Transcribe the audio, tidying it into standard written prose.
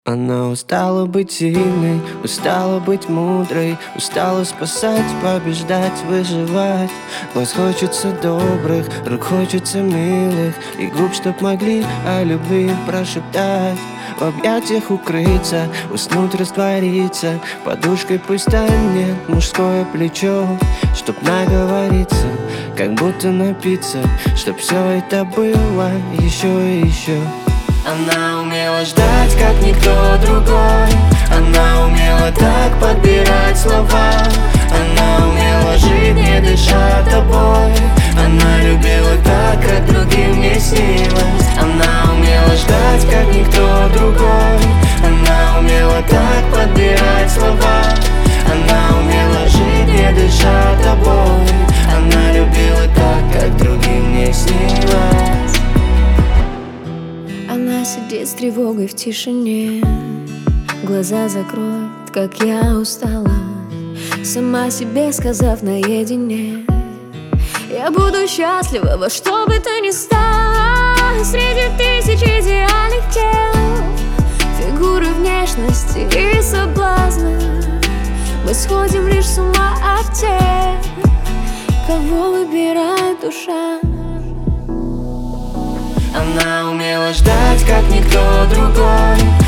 Она устала быть сильной, устала быть мудрой, устала спасать, побеждать, выживать. Глаз хочется добрых, рук хочется милых, и губ, чтоб могли о любви прошептать. В объятиях укрыться, уснуть, раствориться, подушкой пусть станет мужское плечо, чтоб наговориться, как будто напиться, чтоб все это было еще и еще. Она умела ждать, как никто другой. Она умела так подбирать слова. Она умела жить, не дыша тобой. Она любила так, как другим не снилось. Она умела ждать, как никто другой. Она умела так подбирать слова. Она умела жить, не дыша тобой. Она любила так, как другим не снилось. Она сидит с тревогой в тишине, глаза закроет, как я устала, сама себе сказав наедине: я буду счастлива во что бы то ни стало. Среди тысяч идеальных тел, фигуры, внешности и соблазна, мы сходим лишь с ума от тех, кого выбирает душа. Она умела ждать, как никто другой.